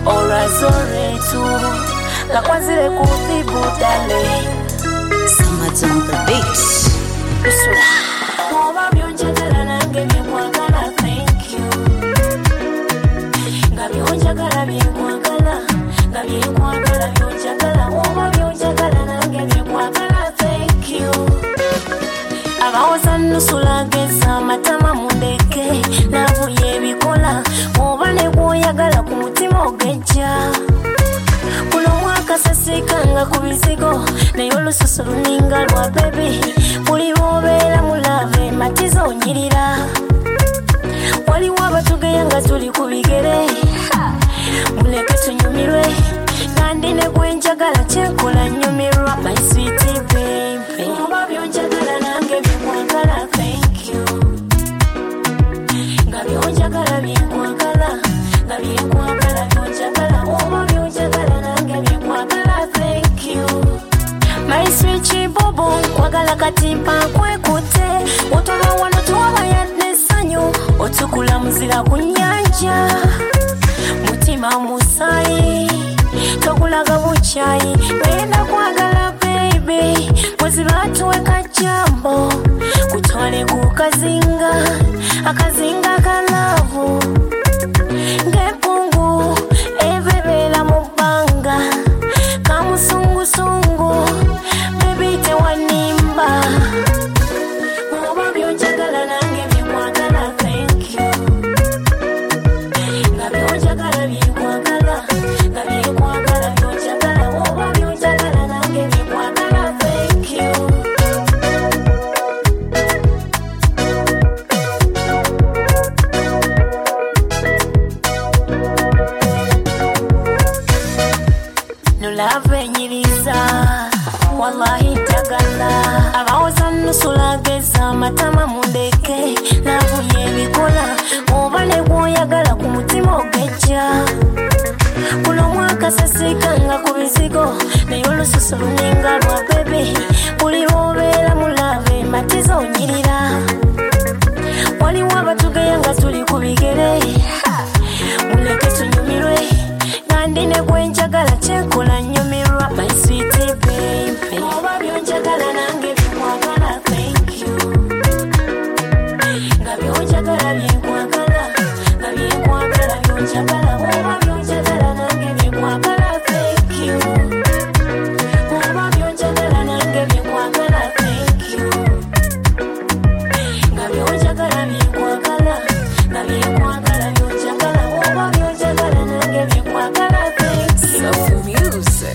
Orazore tu la kwazile kutibu dale Summer's on the beach. Oba byonjagala nange byekwagala, thank you. Nga byonjagala byekwagala, nga byekwagala byonjagala. Oba byonjagala nange byekwagala, thank you. Abawoza nusula geza matama mundeke navuye ebikola oba ne gwoyagala ku mutima ogejja. Kuno mwaka sasikanga ku bizigo naye olususu luninga lwa baby buli bobeera mulave matiza onyirira. Waliwo abatugeya nga tuli ku bigere muleke tunyumirwe kandi ne gwenjagala kyenkola nyumirwa my sweetie baby. Oba byonjagala nange byekwagala, thank you. Nga byonjagala byekwagala, nga byekwagala byonjagala. Oba byonjagala nange byekwagala, thank you. My sweetie bobo kwagala katimpa kwekute otoba wano tuwaba yadde essanyu otukula muzira ku nnyanja mutima musayi tokulaga bukyayi ngenda kwagala baby mwezi batuweka jambo kutwale ku kazinga akazinga kalavu ng'empungu ebebeera mu bbanga kamusungusungu baby tewanimba. Oba byonjagala nange byekwagala, thank you. Nga byonjagala byekwagala, nga byekwagala byonjagala. Oba byonjagala nange byekwagala, thank you. Nulave nyiriza wallahi tagala abawoza nusula geza matama mundeke navuye ebikola oba ne gwoyagala ku mutima ogejja. Kuno mwaka sasikanga ku bizigo naye olususu luninga lwa baby buli bobeera mulave matiza onyirira. Waliwo abatugeya nga tuli ku bigere muleke tunyumirwe kandi ne gwenjagala kyenkola nyumirwa my sweetie baby. Oba byonjagala nange byekwagala, thank you. Nga byonjagala byekwagala, nga byekwagala byonjagala. Oba byonjagala nange byekwagala, thank you. Oba byonjagala nange byekwagala, thank you. Nga byonjagala byekwagala, nga byekwagala byonjagala. Oba byonjagala nange byekwagala, thank you. So music.